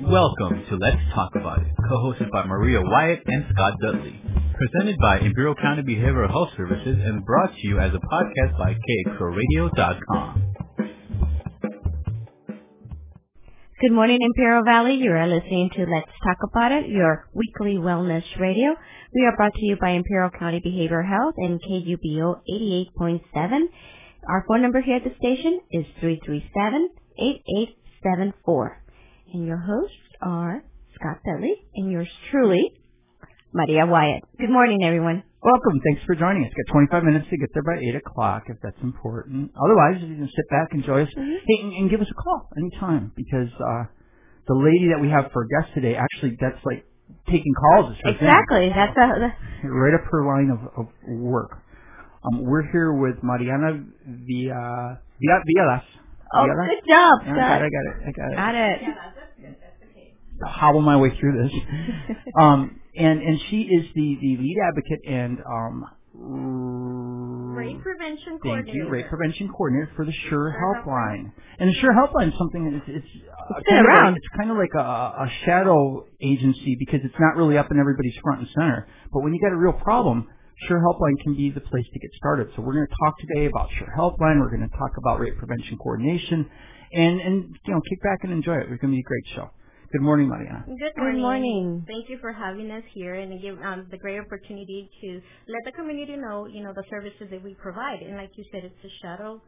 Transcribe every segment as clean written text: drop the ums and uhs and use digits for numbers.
Welcome to Let's Talk About It, co-hosted by Maria Wyatt and Scott Dudley. Presented by Imperial County Behavioral Health Services and brought to you as a podcast by KXRadio.com. Good morning, Imperial Valley. You are listening to Let's Talk About It, your weekly wellness radio. We are brought to you by Imperial County Behavioral Health and KUBO 88.7. Our phone number here at the station is 337-8874. And your hosts are Scott Dudley and yours truly, Maria Wyatt. Good morning, everyone. Welcome. Thanks for joining us. Got 25 minutes to get there by 8 o'clock if that's important. Otherwise, you can sit back, enjoy us, and give us a call anytime because the lady that we have for guest today, actually, that's like taking calls. Exactly. That's right up her line of work. We're here with Mariana Villas. Oh, good job, Scott. I got it. Got it. Hobble my way through this. And she is the lead advocate and Rape Prevention Coordinator. Thank you, Rape Prevention Coordinator for the Sure Helpline. And the Sure Helpline is something that it's been around. It's kind of like a shadow agency because it's not really up in everybody's front and center. But when you got a real problem, Sure Helpline can be the place to get started. So we're going to talk today about Sure Helpline. We're going to talk about rape prevention coordination, and kick back and enjoy it. It's going to be a great show. Good morning, Mariana. Good morning. Thank you for having us here and give the great opportunity to let the community know, the services that we provide. And like you said, it's a shadow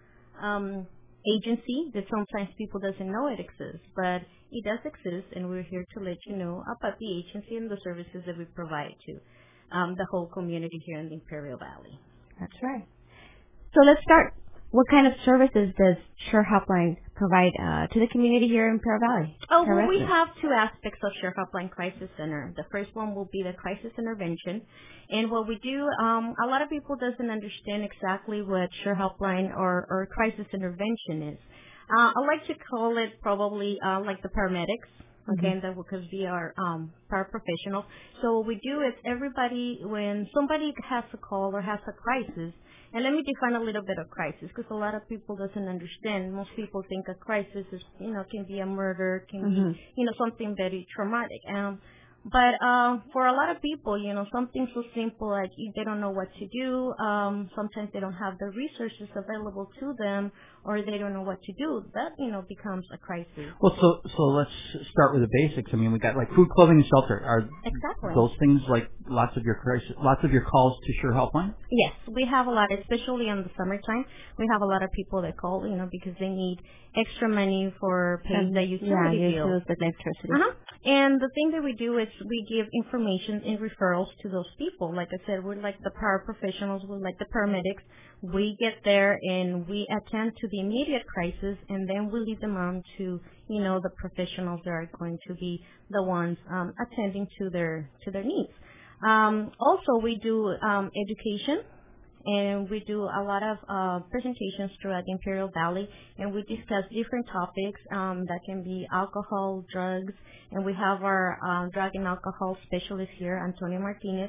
agency that sometimes people doesn't know it exists, but it does exist, and we're here to let you know about the agency and the services that we provide to the whole community here in the Imperial Valley. That's right. So let's start. What kind of services does Sure Helpline provide to the community here in Imperial Valley? Oh, well, we have two aspects of Sure Helpline Crisis Center. The first one will be the crisis intervention. And what we do, a lot of people doesn't understand exactly what Sure Helpline or crisis intervention is. I like to call it probably like the paramedics. Okay, and because we are paraprofessionals. So what we do is when somebody has a call or has a crisis, and let me define a little bit of crisis because a lot of people doesn't understand. Most people think a crisis is, can be a murder, can be, something very traumatic. But for a lot of people, something so simple like they don't know what to do. Sometimes they don't have the resources available to them, or they don't know what to do. That becomes a crisis. Well, so let's start with the basics. I mean, we got like food, clothing, and shelter. Are exactly those things like lots of your calls to Sure Helpline? Yes, we have a lot, especially in the summertime. We have a lot of people that call, because they need extra money for paying the utility bills, the electricity. And the thing that we do is we give information and referrals to those people. Like I said, we're like the paraprofessionals, we're like the paramedics. We get there and we attend to the immediate crisis, and then we lead them on to, the professionals that are going to be the ones attending to their needs. Also, we do education. And we do a lot of presentations throughout the Imperial Valley, and we discuss different topics that can be alcohol, drugs, and we have our drug and alcohol specialist here, Antonio Martinez.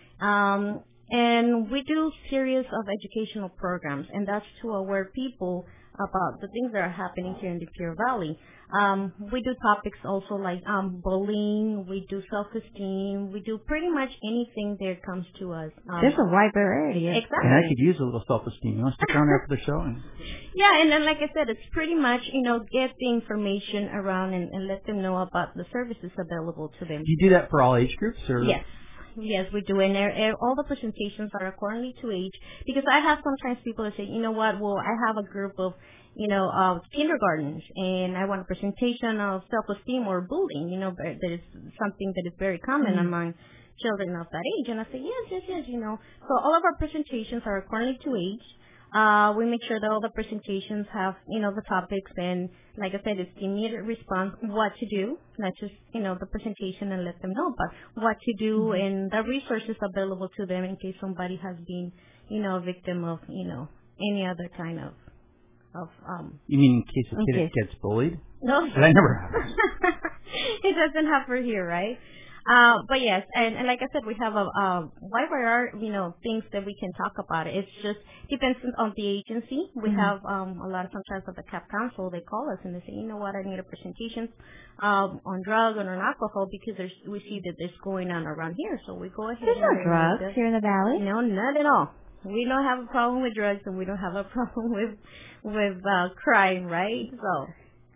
And we do series of educational programs, and that's to aware people about the things that are happening here in the Imperial Valley. We do topics also like bullying, we do self-esteem, we do pretty much anything that comes to us. There's a wide variety. Exactly. And I could use a little self-esteem. You want to stick around after the show? Yeah, and then like I said, it's pretty much, get the information around and let them know about the services available to them. Do you do that for all age groups? Or? Yes, we do. And all the presentations are accordingly to age. Because I have sometimes people that say, I have a group of, kindergartens, and I want a presentation of self-esteem or bullying, that is something that is very common among children of that age. And I say, yes. So all of our presentations are accordingly to age. We make sure that all the presentations have, the topics, and like I said, it's the immediate response, what to do, not just, the presentation and let them know, but what to do and the resources available to them in case somebody has been, a victim of, any other kind of. You mean in case a kid gets bullied? No. That never happens. It doesn't happen here, right? But yes, and like I said, we have a wide variety, things that we can talk about. It's just depends on the agency. We have a lot of sometimes at the CAP Council, they call us and they say, you know what, I need a presentation on drugs and on alcohol because we see that there's going on around here. So we go ahead. There's no drugs here in the valley. No, not at all. We don't have a problem with drugs and we don't have a problem with crime, right? So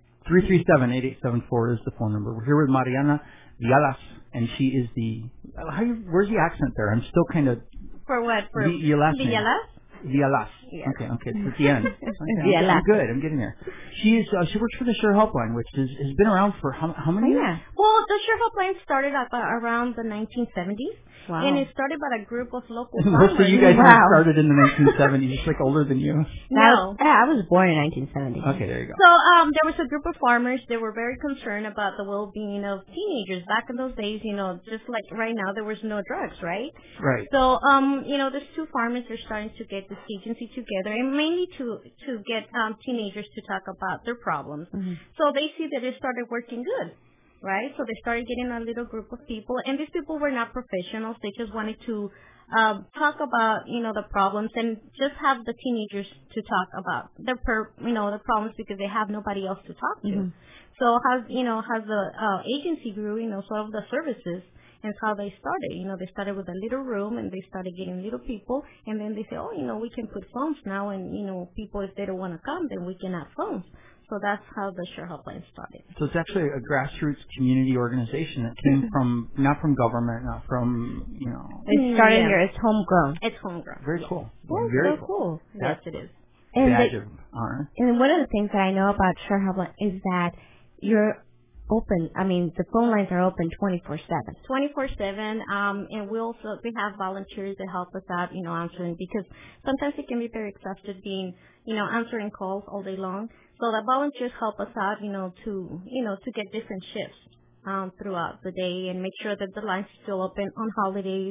337-8874 is the phone number. We're here with Mariana Vialas, and she is where's the accent there? I'm still kind of... For what? For Vialas? Vialas. Yes. Okay, it's at the end. Okay, I'm good. I'm getting there. She works for the Sure Helpline, which has been around for how many years? Well, the Sure Helpline started around the 1970s. Wow. And it started by a group of local farmers. Most of you guys started in the 1970s. It's like older than you. No. I was born in 1970. Okay, there you go. So there was a group of farmers. They were very concerned about the well-being of teenagers. Back in those days, just like right now, there was no drugs, right? Right. So, there's two farmers. They're starting to get this agency together, and mainly to get teenagers to talk about their problems. Mm-hmm. So they see that it started working good. Right? So they started getting a little group of people, and these people were not professionals. They just wanted to talk about, the problems and just have the teenagers to talk about the problems because they have nobody else to talk to. Mm-hmm. So as the agency grew, sort of the services, and how they started. They started with a little room and they started getting little people, and then they say, we can put phones now, and, people, if they don't want to come, then we can have phones. So that's how the Sure Helpline started. So it's actually a grassroots community organization that came from, not from government, not from, It started here. It's homegrown. It's homegrown. Very cool. That's very so cool. Yes, it is. Badge of honor. And one of the things that I know about Sure Helpline is that you're open. I mean, the phone lines are open 24/7. 24/7. And we have volunteers that help us out, answering, because sometimes it can be very exhausted being, answering calls all day long. So the volunteers help us out, to get different shifts throughout the day and make sure that the lines are still open on holidays,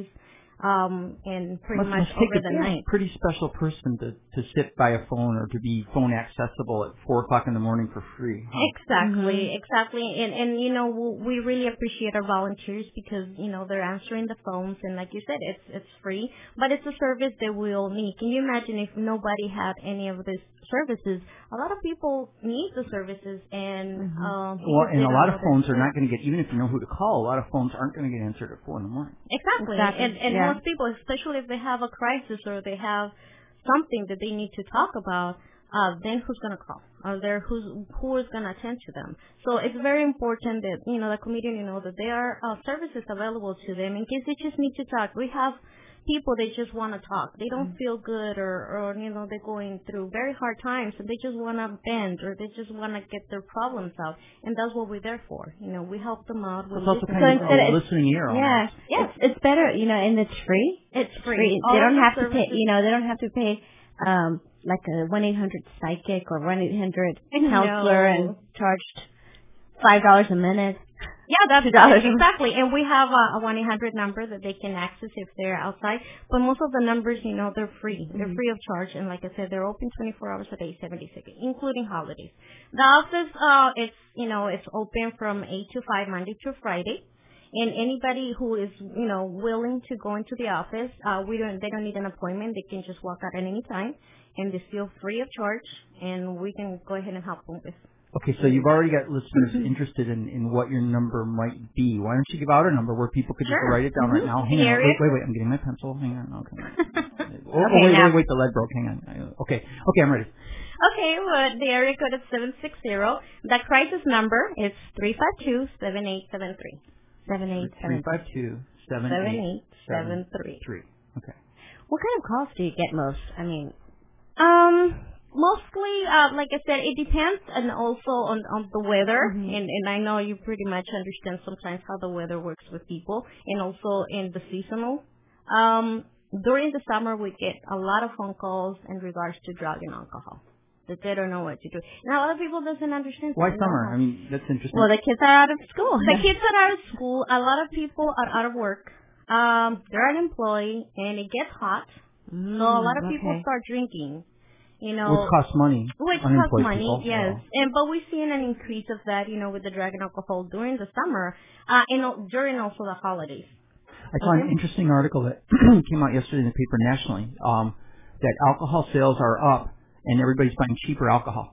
and pretty much over the night. Pretty special person to sit by a phone or to be phone accessible at 4:00 in the morning for free. Huh? Exactly. And we really appreciate our volunteers because, they're answering the phones, and like you said, it's free, but it's a service that we all need. Can you imagine if nobody had any of these services? A lot of people need the services, and and a lot of phones are not going to get, even if you know who to call, a lot of phones aren't going to get answered at 4 in the morning. Exactly. And most people, especially if they have a crisis or they have something that they need to talk about, then who's going to call? Who is going to attend to them? So it's very important that, the community know that there are services available to them in case they just need to talk. We have people, they just want to talk. They don't feel good or they're going through very hard times and they just want to vent or they just want to get their problems out. And that's what we're there for. We help them out. It's also kind of a listening ear. Yeah. Yes. It's better, and it's free. It's free. They don't have to pay, they don't have to pay, like a 1-800 psychic or 1-800 counselor and charged $5 a minute. Yeah, that's $2. Exactly. And we have a 1-800 number that they can access if they're outside. But most of the numbers, they're free. They're free of charge. And like I said, they're open 24 hours a day, 7 days a week, including holidays. The office, it's open from 8 to 5, Monday to Friday. And anybody who is, willing to go into the office, they don't need an appointment. They can just walk out at any time. And they're still free of charge. And we can go ahead and help them with. Okay, so you've already got listeners interested in what your number might be. Why don't you give out a number where people could just write it down right now? Hang on. Wait, I'm getting my pencil. Hang on. Okay. Wait, the lead broke. Hang on. Okay, I'm ready. Okay, well, the area code is 760. The crisis number is 352-7873. 352-7873. Okay. What kind of calls do you get most? I mean, mostly, like I said, it depends, and also on the weather. And I know you pretty much understand sometimes how the weather works with people, and also in the seasonal. During the summer, we get a lot of phone calls in regards to drug and alcohol. That they don't know what to do. And a lot of people doesn't understand. Why summer? I mean, that's interesting. Well, the kids are out of school. The kids are out of school. A lot of people are out of work. They're unemployed, and it gets hot. So a lot of people start drinking. Which costs money. Yes. But we're seeing an increase of that, with the drug and alcohol during the summer, and during also the holidays. I saw an interesting article that came out yesterday in the paper nationally, that alcohol sales are up and everybody's buying cheaper alcohol.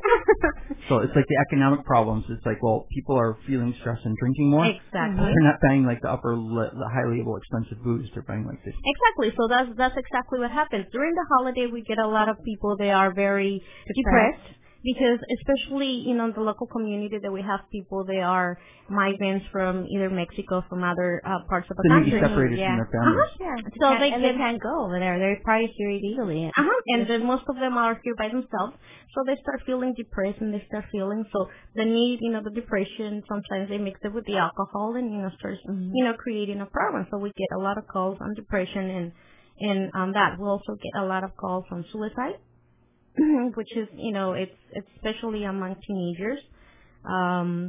So it's like the economic problems. It's like, well, people are feeling stress and drinking more. Exactly. They're not buying like the high label expensive booze. They're buying like this. Exactly. So that's exactly what happens. During the holiday, we get a lot of people, they are very depressed. Because especially, in the local community that we have people, they are migrants from either Mexico, from other parts of the country. They may be separated from their families. So they can't go over there. They're probably here illegally. And then most of them are here by themselves. So they start feeling depressed and they start feeling so the need, the depression, sometimes they mix it with the alcohol and, starts, creating a problem. So we get a lot of calls on depression and on that. We also get a lot of calls on suicide. Which is, it's especially among teenagers, and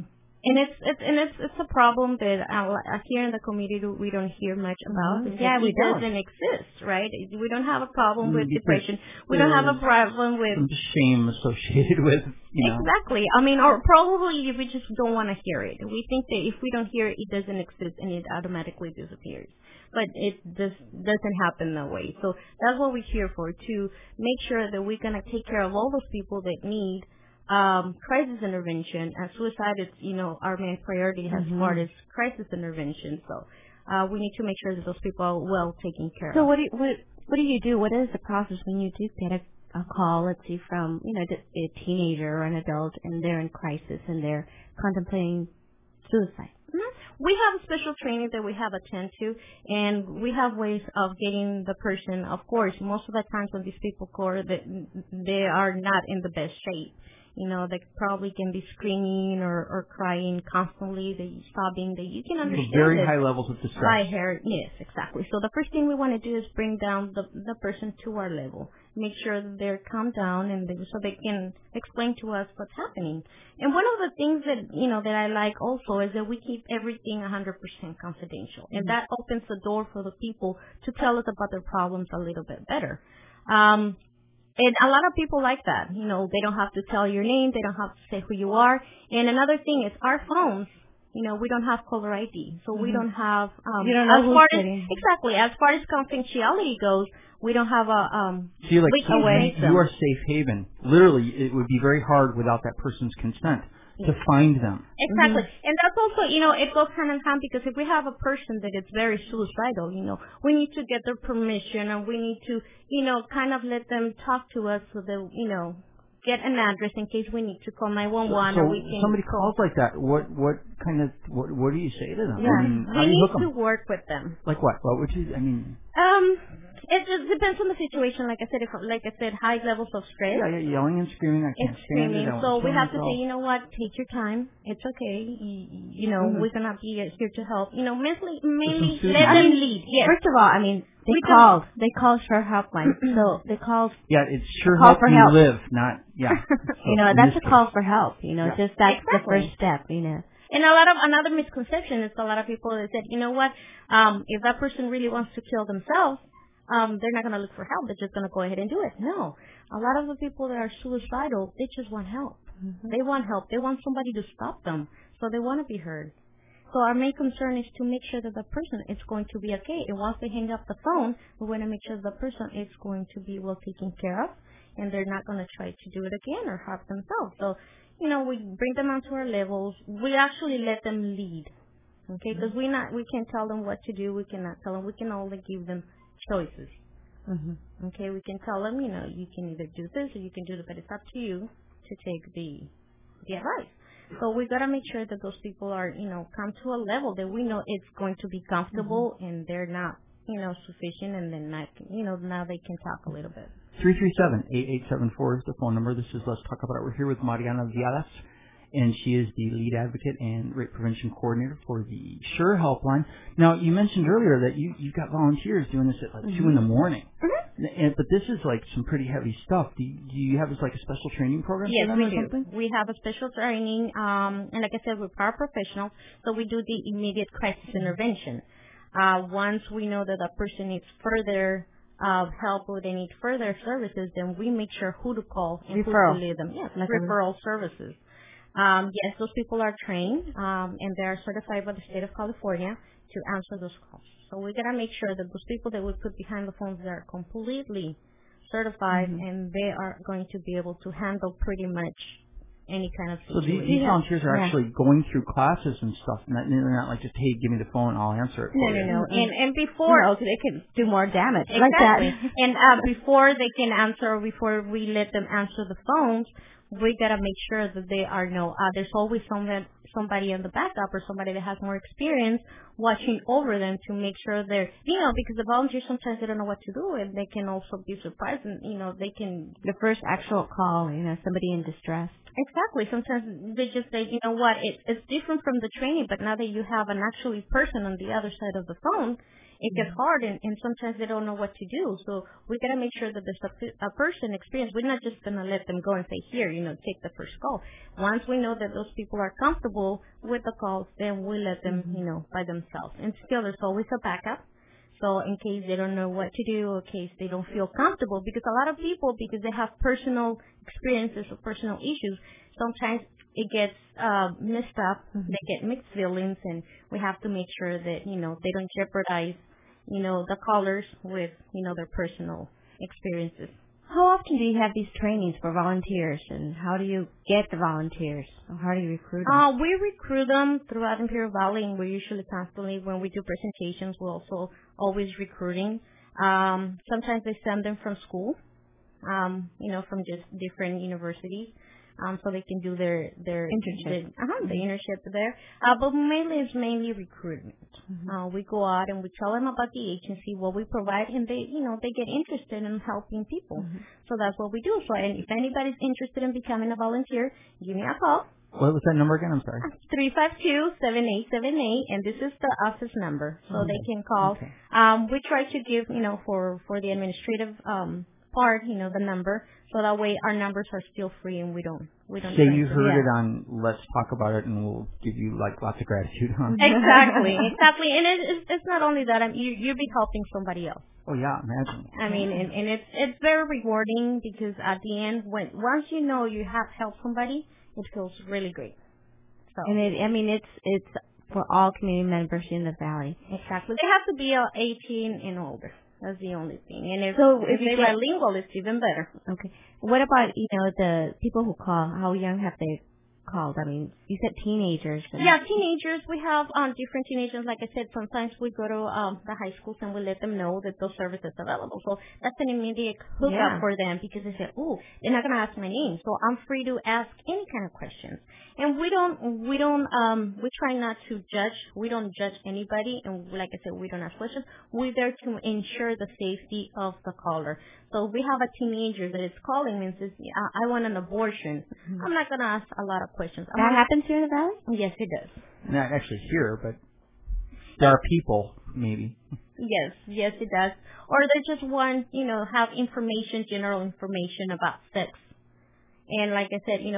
it's a problem that here in the community we don't hear much about. We don't. Doesn't exist, right? We don't have a problem with depression. We don't have a problem with some shame associated with, Exactly. Or probably we just don't want to hear it. We think that if we don't hear it, it doesn't exist and it automatically disappears. But it doesn't happen that way. So that's what we're here for, to make sure that we're going to take care of all those people that need crisis intervention. And suicide is, our main priority as far as crisis intervention. So we need to make sure that those people are well taken care of. So what do you do? What is the process when you do get a call, let's say, from, a teenager or an adult, and they're in crisis and they're contemplating suicide? We have a special training that we have attend to, and we have ways of getting the person. Of course, most of the times when these people call, they are not in the best shape. They probably can be screaming or crying constantly. They sobbing. You can understand. Very high levels of distress. Yes, exactly. So the first thing we want to do is bring down the person to our level. Make sure that they're calmed down so they can explain to us what's happening. And one of the things that that I like also is that we keep everything 100% confidential, and that opens the door for the people to tell us about their problems a little bit better. And a lot of people like that. They don't have to tell your name. They don't have to say who you are. And another thing is our phones, we don't have caller ID. So we don't have, you don't know who's sitting. Exactly. As far as confidentiality goes, we don't have so you're like, you are safe haven. Literally, it would be very hard without that person's consent to find them. Exactly. And that's also, it goes hand in hand, because if we have a person that is very suicidal, we need to get their permission, and we need to, kind of let them talk to us so that, get an address in case we need to call 911. So or we can somebody calls like that, what do you say to them? Yeah. We need to work with them. Like what? What would you, It just depends on the situation. Like I said, high levels of stress. Yeah, you're yelling and screaming. I can't stand it. So we have to say, you know what? Take your time. It's okay. We're gonna be here to help. Mainly let them lead. Yes. First of all, they called Sure Helpline. So they called. Yeah, it's Sure Help You Live, not So that's a call for help. Just that's the first step. And another misconception is a lot of people that said, you know what? If that person really wants to kill themselves, they're not going to look for help. They're just going to go ahead and do it. No. A lot of the people that are suicidal, they just want help. They want help. They want somebody to stop them. So they want to be heard. So our main concern is to make sure that the person is going to be okay. And once they hang up the phone, we want to make sure the person is going to be well taken care of, and they're not going to try to do it again or harm themselves. So, we bring them onto our levels. We actually let them lead. Okay? Because we can't tell them what to do. We cannot tell them. We can only give them choices. Okay, we can tell them, you can either do this or you can do that, but it's up to you to take the advice. So we got to make sure that those people are, come to a level that we know it's going to be comfortable and they're not, sufficient, and then not, now they can talk a little bit. 337-8874 is the phone number. This is Let's Talk About It. We're here with Mariana Viadas, and she is the lead advocate and rape prevention coordinator for the Sure Helpline. Now, you mentioned earlier that you've got volunteers doing this at 2 in the morning. But this is like some pretty heavy stuff. Do you have this like a special training program for them or something? Yes, we have a special training, and like I said, we're paraprofessionals, so we do the immediate crisis intervention. Once we know that a person needs further help with any further services, then we make sure who to call and Referral. who to lead them. Yes, Like referral services. Yes, those people are trained, and they are certified by the state of California to answer those calls. So we gotta make sure that those people that we put behind the phones, they are completely certified, and they are going to be able to handle pretty much any kind of So situation. these volunteers are actually going through classes and stuff, and they're not like just, hey, give me the phone, I'll answer it. No. And before they can do more damage. exactly, Like that. and before they can answer, or before we let them answer the phones, we gotta make sure that they are there's always somebody on the backup or somebody that has more experience watching over them to make sure they're, because the volunteers sometimes they don't know what to do, and they can also be surprised, and they can The first actual call, somebody in distress. exactly. Sometimes they just say, you know what, it's different from the training, but now that you have an actually person on the other side of the phone, it gets hard, and sometimes they don't know what to do. So we gotta make sure that there's a person experienced. We're not just gonna let them go and say, here, take the first call. Once we know that those people are comfortable with the calls, then we let them, by themselves. And still, there's always a backup. So in case they don't know what to do, or in case they don't feel comfortable, because a lot of people, because they have personal experiences or personal issues, sometimes it gets messed up. They get mixed feelings, and we have to make sure that, they don't jeopardize, the callers with, their personal experiences. How often do you have these trainings for volunteers, and how do you get the volunteers? Or how do you recruit them? We recruit them throughout Imperial Valley, and we're usually constantly, when we do presentations, we're also always recruiting. Sometimes they send them from school, from just different universities, so they can do their internship. The internship there. But it's mainly recruitment. We go out and we tell them about the agency, what we provide, and they get interested in helping people. So that's what we do. So, and if anybody's interested in becoming a volunteer, give me a call. What was that number again? I'm sorry. 352-7878, and this is the office number, so they can call. Okay. We try to give, for the administrative part, the number, so that way our numbers are still free, and we don't. Say you heard it on Let's Talk About It, and we'll give you lots of gratitude, huh? Exactly, and it's not only that. You'll be helping somebody else. Oh yeah, imagine. I mean, and it's very rewarding, because at the end, once you have helped somebody, it feels really great. So. And it's for all community members in the valley. Exactly. They have to be 18 and older. That's the only thing. And if they're bilingual, it's even better. Okay. What about, the people who call? How young have they called? I mean, you said teenagers. Yeah, teenagers. We have different teenagers. Like I said, sometimes we go to the high schools and we let them know that those services are available. So that's an immediate hookup for them, because they say, "Oh, they're not going to ask my name, so I'm free to ask any kind of questions." And we try not to judge. We don't judge anybody, and like I said, we don't ask questions. We're there to ensure the safety of the caller. So if we have a teenager that is calling and says, I want an abortion, I'm not going to ask a lot of questions. That happens here in the valley? Yes, it does. Not actually here, but there are people, maybe. Yes, it does. Or they just want, have general information about sex. And like I said, it's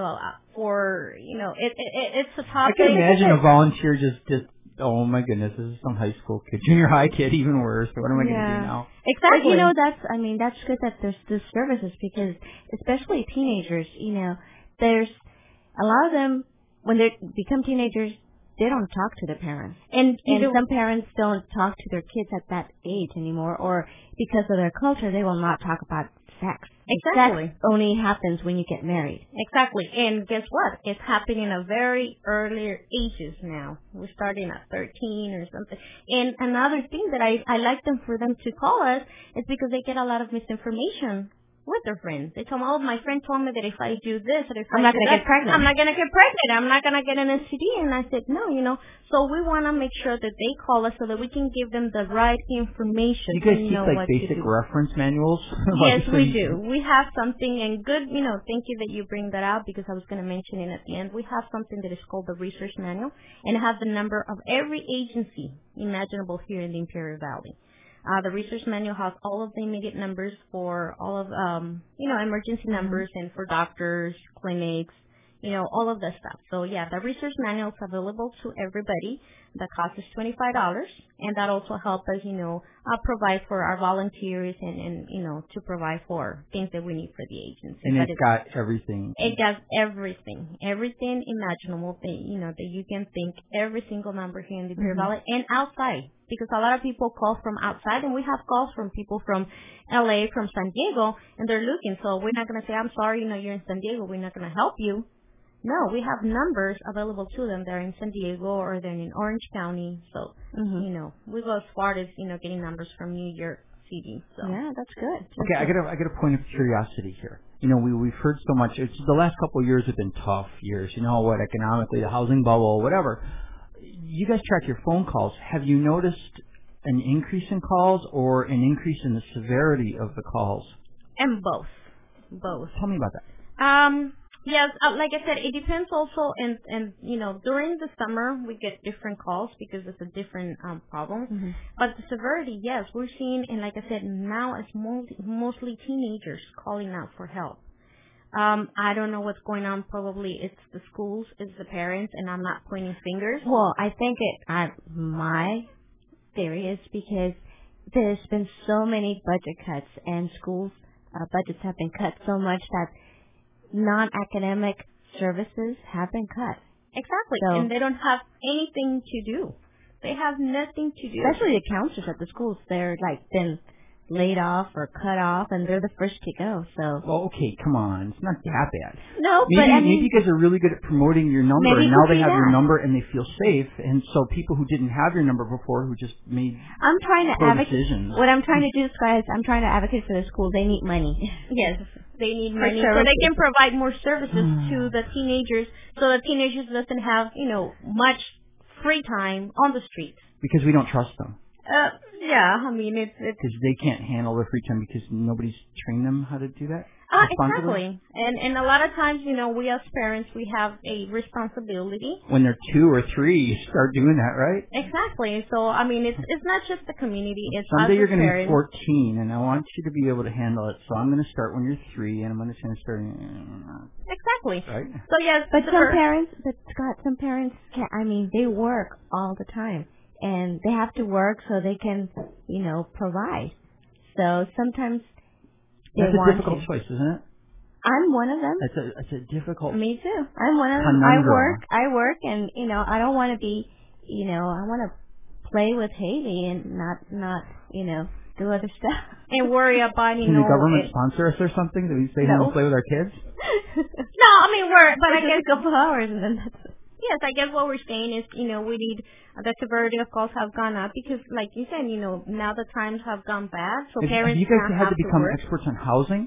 a topic. I can imagine a volunteer just, oh my goodness, this is some high school kid, junior high kid, even worse. What am I going to do now? Exactly. That's good that there's these services, because especially teenagers, there's a lot of them, when they become teenagers, they don't talk to their parents. And some parents don't talk to their kids at that age anymore, or because of their culture, they will not talk about sex. Exactly. Sex only happens when you get married. Exactly. And guess what? It's happening at very earlier ages now. We're starting at 13 or something. And another thing that I like for them to call us is because they get a lot of misinformation with their friends. They tell me, my friend told me that if I do this, or if I'm not going to get pregnant. I'm not going to get pregnant. I'm not going to get an STD. And I said, no, So we want to make sure that they call us so that we can give them the right information. You guys keep basic reference manuals? Yes, we do. We have something, and good, thank you that you bring that out, because I was going to mention it at the end. We have something that is called the research manual, and it has the number of every agency imaginable here in the Imperial Valley. The research manual has all of the immediate numbers for all of, emergency numbers, and for doctors, clinics, all of this stuff. So yeah, the research manual is available to everybody. The cost is $25, and that also helps us, provide for our volunteers and to provide for things that we need for the agency. And it's got everything. It does everything imaginable that you can think. Every single number here in the Imperial Valley and outside, because a lot of people call from outside, and we have calls from people from LA, from San Diego, and they're looking. So we're not going to say, I'm sorry, you're in San Diego, we're not going to help you. No, we have numbers available to them. They're in San Diego or they're in Orange County. So, we go as far as, getting numbers from New York City. So yeah, that's good. Okay, I got a point of curiosity here. We've heard so much. The last couple of years have been tough years. Economically, the housing bubble, whatever. You guys track your phone calls. Have you noticed an increase in calls or an increase in the severity of the calls? And both. Tell me about that. Yes, like I said, it depends also, and during the summer we get different calls because it's a different problem. Mm-hmm. But the severity, yes, we're seeing, and like I said, now it's mostly teenagers calling out for help. I don't know what's going on. Probably it's the schools, it's the parents, and I'm not pointing fingers. Well, I think my theory is because there's been so many budget cuts, and schools' budgets have been cut so much that non-academic services have been cut. Exactly. So, and they don't have anything to do. They have nothing to do. Especially the counselors at the schools. They're been laid off or cut off, and they're the first to go. So. Well, okay, come on. It's not that bad. No, maybe you guys are really good at promoting your number, and now they have your number, and they feel safe. And so people who didn't have your number before, who just made I'm trying to advocate. Decisions. What I'm trying to do, guys, I'm trying to advocate for the schools. They need money. Yes. They need money so they can provide more services to the teenagers, so the teenagers doesn't have, much free time on the streets. Because we don't trust them. Yeah, I mean, it's... Because they can't handle their free time because nobody's trained them how to do that? Exactly. And a lot of times, we as parents, we have a responsibility. When they're 2 or 3, you start doing that, right? Exactly. So, I mean, it's not just the community. It's someday you're going to be 14, and I want you to be able to handle it. So I'm going to start when you're 3, and I'm going to start... Exactly. Right? So, yes. But some parents can't. I mean, they work all the time, and they have to work so they can, provide. So sometimes... That's a difficult choice, isn't it? I'm one of them. It's a difficult. Me too. I'm one of them. I work, and I don't want to be, I want to play with Haley and not, do other stuff and worry about, Can the government sponsor us or something? Do we say how to play with our kids? No, I mean but I guess a couple hours and then that's it. Yes, I guess what we're saying is, we need the severity of calls have gone up because, like you said, now the times have gone bad, so parents have you guys had to become experts on housing?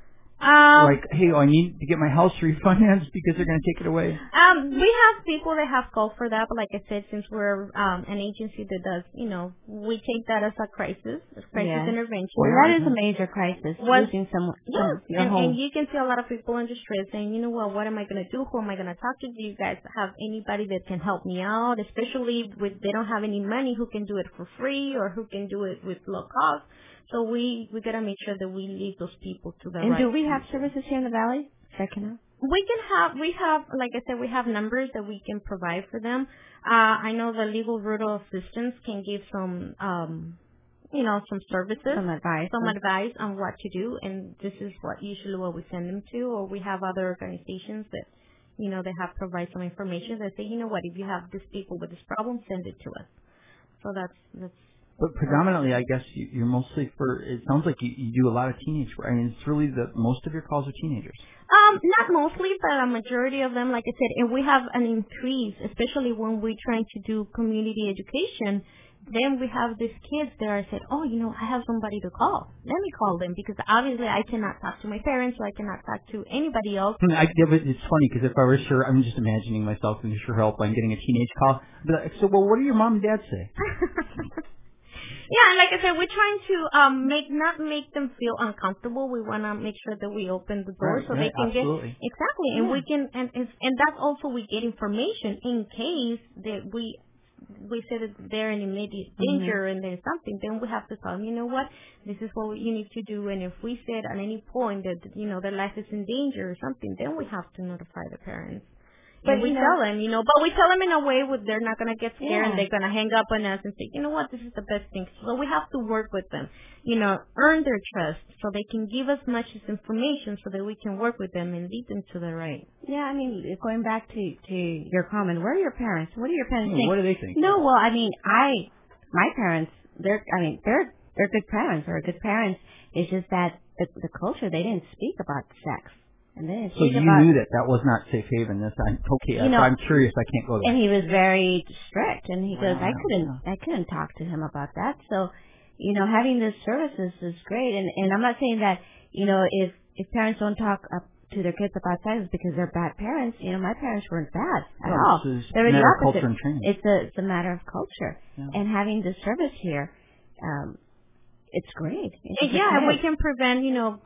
Hey, I need to get my house refinanced because they're going to take it away. We have people that have called for that, but like I said, since we're an agency that does, we take that as a crisis intervention. Well, that is a major crisis, losing your home. And you can see a lot of people in distress saying, what am I going to do? Who am I going to talk to? Do you guys have anybody that can help me out? Especially if they don't have any money, who can do it for free or who can do it with low cost. So we got to make sure that we lead those people to the right. And do we have services here in the Valley? Checking out. We have, like I said, we have numbers that we can provide for them. I know the legal rural assistance can give some, some services. Some advice on what to do. And this is usually what we send them to. Or we have other organizations that, they have provide some information that say, if you have these people with this problem, send it to us. So that's. But predominantly, I guess you're mostly it sounds like you do a lot of teenage work. I mean, it's really most of your calls are teenagers. Not mostly, but a majority of them, like I said, and we have an increase, especially when we're trying to do community education. Then we have these kids there. I said, I have somebody to call. Let me call them because obviously I cannot talk to my parents, so I cannot talk to anybody else. It's funny because if I were sure, I'm just imagining myself in the Sure Helpline getting a teenage call. But so, what do your mom and dad say? Yeah, and like I said, we're trying to not make them feel uncomfortable. We want to make sure that we open the door so they can absolutely. Get exactly, and we can and that's also we get information in case that we say that they're in immediate danger and there's something, then we have to tell them, you know what, this is what you need to do. And if we said at any point that, their life is in danger or something, then we have to notify the parents. But we tell them, but we tell them in a way where they're not going to get scared and they're going to hang up on us and say, you know what, this is the best thing. So we have to work with them, earn their trust so they can give us much information so that we can work with them and lead them to the right. Yeah, I mean, going back to your comment, where are your parents? What do your parents think? What do they think? No, well, I mean, my parents, they're good parents. They're good parents. It's just that the culture, they didn't speak about sex. And then so you knew that was not safe haven. I'm curious. I can't go there. And he was very strict, and he goes, I couldn't talk to him about that. So, having this services is great. And I'm not saying that, if parents don't talk up to their kids about sex because they're bad parents. My parents weren't bad at all. They're the opposite. Culture and training. It's a matter of culture. Yeah. And having this service here, it's great. And we can prevent,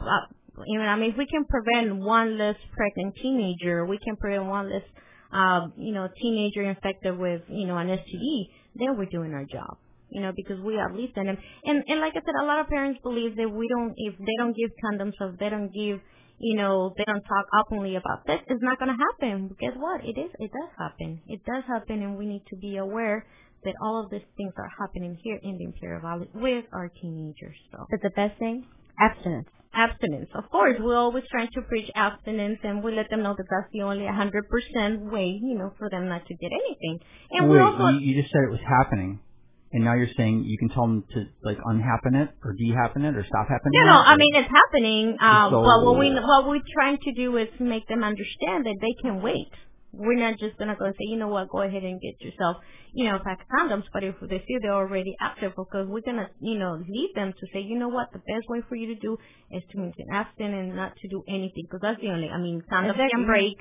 if we can prevent one less pregnant teenager, we can prevent one less, teenager infected with, an STD, then we're doing our job, because we at least send them. And like I said, a lot of parents believe that if they don't give condoms, or if they don't give, they don't talk openly about this, it's not going to happen. Guess what? It does happen. It does happen, and we need to be aware that all of these things are happening here in the Imperial Valley with our teenagers. So. But the best thing? Abstinence. Of course, we're always trying to preach abstinence, and we let them know that that's the only 100% way, for them not to get anything. And you just said it was happening, and now you're saying you can tell them to unhappen it or dehappen it or stop happening. No, I mean it's happening. But what we're trying to do is make them understand that they can wait. We're not just going to go and say, go ahead and get yourself, a pack of condoms. But if they feel they're already active, because we're going to, lead them to say, the best way for you to do is to maintain abstinence and not to do anything. Because that's the only, condoms can break,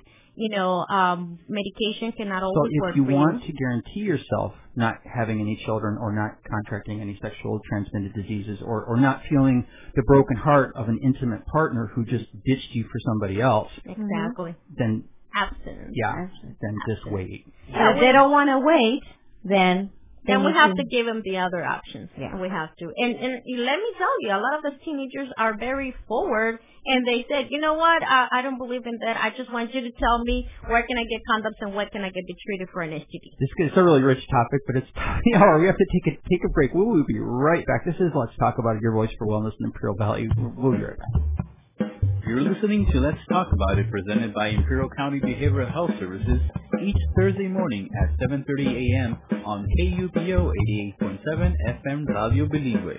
medication cannot always work. So if you want to guarantee yourself not having any children or not contracting any sexual transmitted diseases or not feeling the broken heart of an intimate partner who just ditched you for somebody else. Exactly. Then abstinence. Yeah, then just wait. If they don't want to wait, then we have to give them the other options. Yeah. We have to. And let me tell you, a lot of the teenagers are very forward, and they said, you know what, I don't believe in that. I just want you to tell me where can I get condoms and what can I get treated for an STD. It's a really rich topic, but it's the hour. We have to take a break. We will be right back. This is Let's Talk About It, your voice for wellness in Imperial Valley. We'll be right back. You're listening to Let's Talk About It, presented by Imperial County Behavioral Health Services, each Thursday morning at 7:30 a.m. on KUPO 88.7 FM Radio Bilingüe.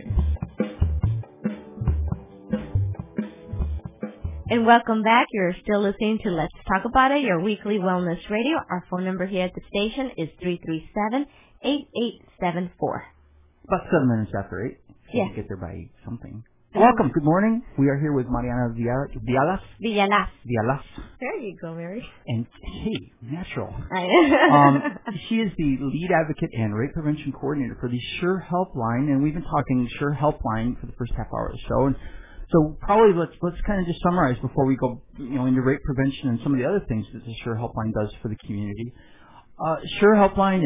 And welcome back. You're still listening to Let's Talk About It, your weekly wellness radio. Our phone number here at the station is 337-8874. About 7 minutes after 8. Yes. Get there by something. Welcome. Good morning. We are here with Mariana Vialas. There you go, Mary. And hey, natural. She is the lead advocate and rape prevention coordinator for the SURE Helpline, and we've been talking SURE Helpline for the first half hour of the show. And so probably let's kind of just summarize before we go into rape prevention and some of the other things that the SURE Helpline does for the community. SURE Helpline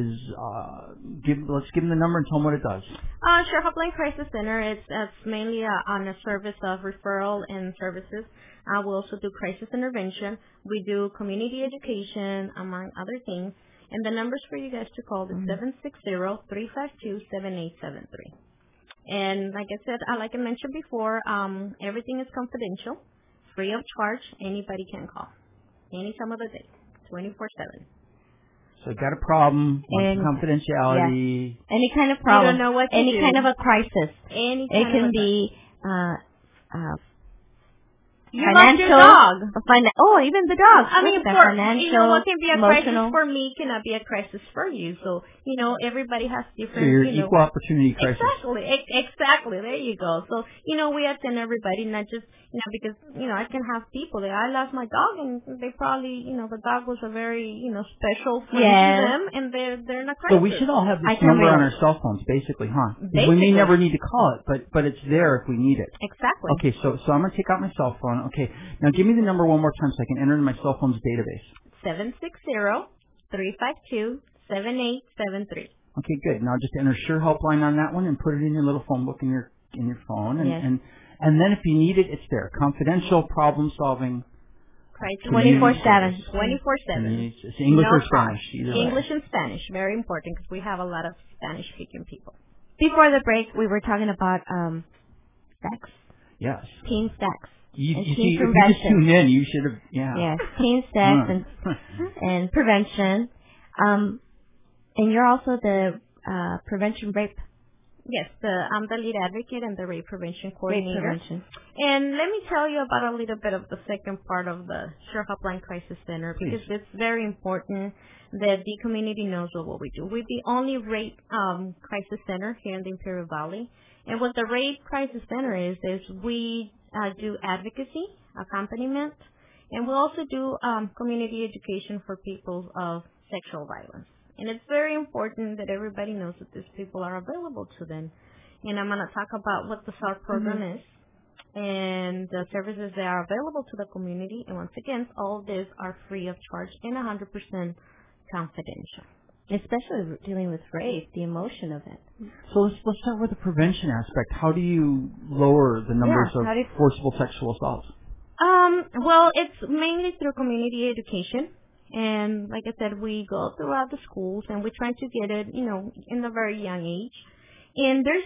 let's give them the number and tell them what it does. SURE Helpline Crisis Center, it's mainly on a service of referral and services. We also do crisis intervention. We do community education, among other things. And the numbers for you guys to call is 760-352-7873. And like I said, like I mentioned before, everything is confidential, free of charge. Anybody can call any time of the day, 24/7. So got a problem, confidentiality. Yeah. Any kind of problem. You don't know what to any do. kind of a crisis. It can be you lost your dog. Even the dog. I mean, financial, what can be a emotional. crisis for me cannot be a crisis for you. So, everybody has different, so your equal opportunity crisis. Exactly. There you go. So, we attend everybody, not just, because, I can have people that I lost my dog and they probably, the dog was a very, special friend to them and they're in a crisis. So we should all have this number on our cell phones, basically, huh? We may never need to call it, but it's there if we need it. Exactly. Okay, so I'm going to take out my cell phone. Okay, now give me the number one more time so I can enter in my cell phone's database. 7873. Okay, good. Now just enter Sure Helpline on that one and put it in your little phone book in your phone, and then if you need it, it's there. Confidential problem solving. 24/7. 24/7. It's English or Spanish. English and Spanish, very important because we have a lot of Spanish-speaking people. Before the break, we were talking about sex. Yes. Teen sex. You see, if you just tune in, you should have, Yes, teen sex and prevention. And you're also the prevention rape. Yes, I'm the lead advocate and the rape prevention coordinator. Rape prevention. And let me tell you about a little bit of the second part of the Sure Helpline Crisis Center, because it's very important that the community knows what we do. We're the only rape crisis center here in the Imperial Valley. And what the rape crisis center is we do advocacy, accompaniment, and we also do community education for people of sexual violence. And it's very important that everybody knows that these people are available to them. And I'm going to talk about what the SAR program is and the services that are available to the community. And once again, all of these are free of charge and 100% confidential. Especially dealing with rape, the emotion of it. So let's start with the prevention aspect. How do you lower the numbers of forcible sexual assaults? Well, it's mainly through community education. And like I said, we go throughout the schools and we try to get it, in a very young age. And there's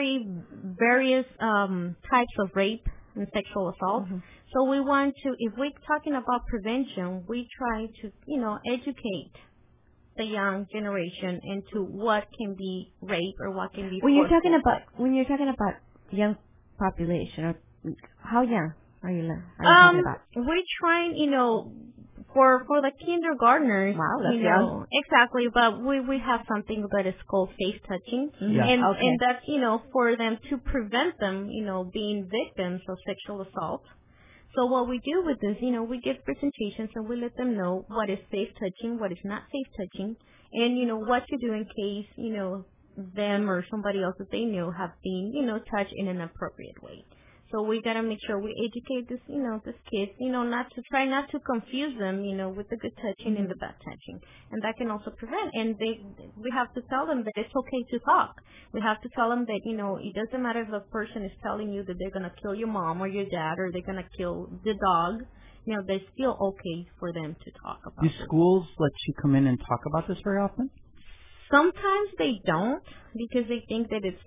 various types of rape and sexual assault. So we want to, if we're talking about prevention, we try to, educate the young generation into what can be rape or what can be when you're talking about young population, or how young are you talking about? We're trying, for the kindergartners. Wow, that's young. Exactly, but we have something that is called safe touching. And that's, for them to prevent them, being victims of sexual assault. So what we do with this, we give presentations and we let them know what is safe touching, what is not safe touching, and, what to do in case, them or somebody else that they know have been, touched in an appropriate way. So we gotta make sure we educate these kids, not to confuse them, with the good touching and the bad touching. And that can also prevent. And we have to tell them that it's okay to talk. We have to tell them that, it doesn't matter if a person is telling you that they're gonna kill your mom or your dad or they're gonna kill the dog. They're still okay for them to talk about it. Do schools let you come in and talk about this very often? Sometimes they don't, because they think that it's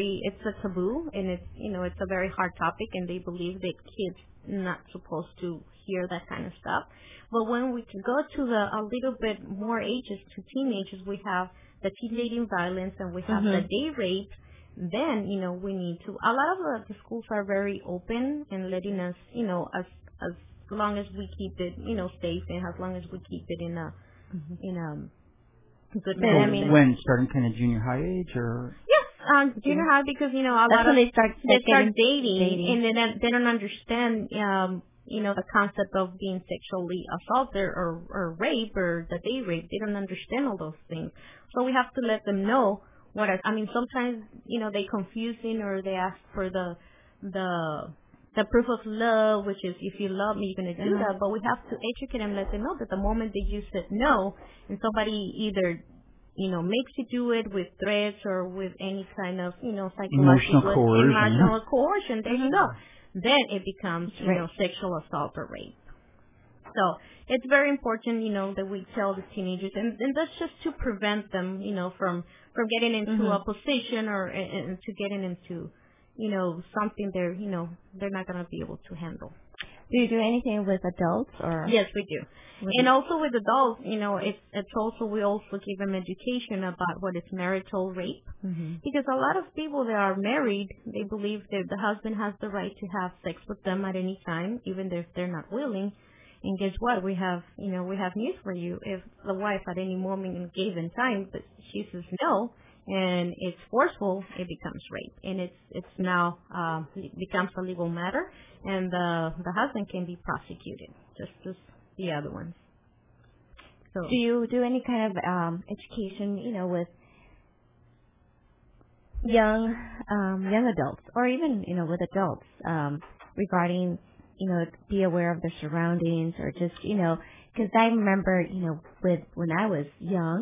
a taboo and it's a very hard topic, and they believe that kids not supposed to hear that kind of stuff. But when we can go to a little bit more ages, to teenagers, we have the teen dating violence and we have the day rape. Then we need to. A lot of the schools are very open and letting us, as long as we keep it, safe, and as long as we keep it in a good manner. When starting kind of junior high age, or yes, junior high, because a lot of they start dating and they don't understand the concept of being sexually assaulted or rape or the day rape. They don't understand all those things, so we have to let them know what. Sometimes they confusing or they ask for the proof of love, which is if you love me, you're going to do that. But we have to educate them, let them know that the moment that you said no, and somebody either, makes you do it with threats or with any kind of, psychological emotional coercion, there you go. Then it becomes, sexual assault or rape. So it's very important, that we tell the teenagers, and that's just to prevent them, from getting into a position or to getting into something they're not going to be able to handle. Do you do anything with adults, or? Yes, we do. And also with adults, it's also, we also give them education about what is marital rape. Because a lot of people that are married, they believe that the husband has the right to have sex with them at any time, even if they're not willing. And guess what? We have news for you. If the wife at any moment in given time, but she says no, and it's forceful, it becomes rape, and it's now it becomes a legal matter, and the husband can be prosecuted, just as the other ones. So, do you do any kind of education, with young adults, or even with adults, regarding be aware of their surroundings, or just because I remember when I was young,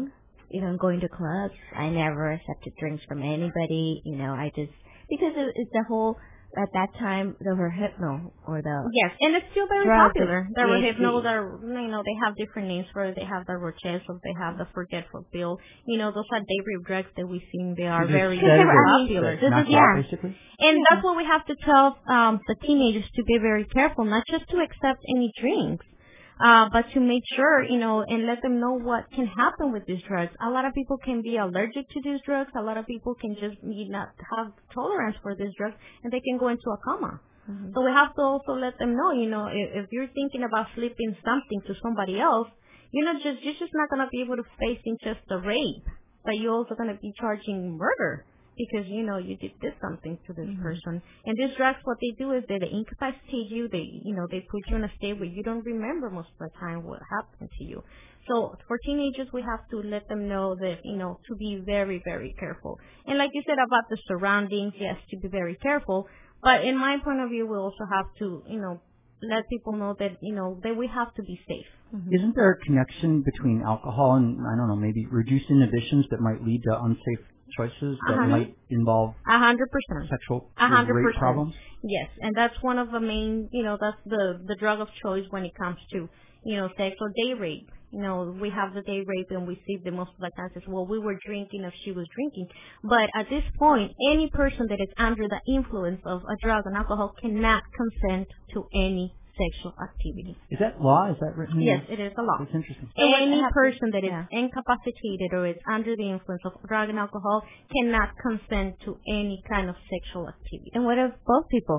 even going to clubs, I never accepted drinks from anybody. Because it's the whole. At that time, there were hypno or the yes, and it's still very popular. There were hypno, they have different names for it. They have the Rochesos, they have the forgetful pill. Those are day rape drugs that we've seen. They are very popular. Basically. And that's what we have to tell the teenagers, to be very careful, not just to accept any drinks, but to make sure, and let them know what can happen with these drugs. A lot of people can be allergic to these drugs. A lot of people can just not have tolerance for these drugs, and they can go into a coma. Mm-hmm. So we have to also let them know, if you're thinking about flipping something to somebody else, you're just not going to be able to face in just a rape, but you're also going to be charging murder. Because, you did something to this person. And these drugs, what they do is they incapacitate you. They put you in a state where you don't remember most of the time what happened to you. So for teenagers, we have to let them know that, to be very, very careful. And like you said about the surroundings, yes, to be very careful. But in my point of view, we also have to, let people know that, that we have to be safe. Mm-hmm. Isn't there a connection between alcohol and, maybe reduced inhibitions that might lead to unsafe choices that might involve 100% sexual 100% rape problems? Yes, and that's one of the main, that's the drug of choice when it comes to, sex or day rape. We have the day rape and we see the most of the times, well, we were drinking if she was drinking. But at this point, any person that is under the influence of a drug and alcohol cannot consent to any sexual activity. Is that law? Is that written? Yes, it is a law. That's interesting. Any person that is incapacitated or is under the influence of drug and alcohol cannot consent to any kind of sexual activity. And what if both people?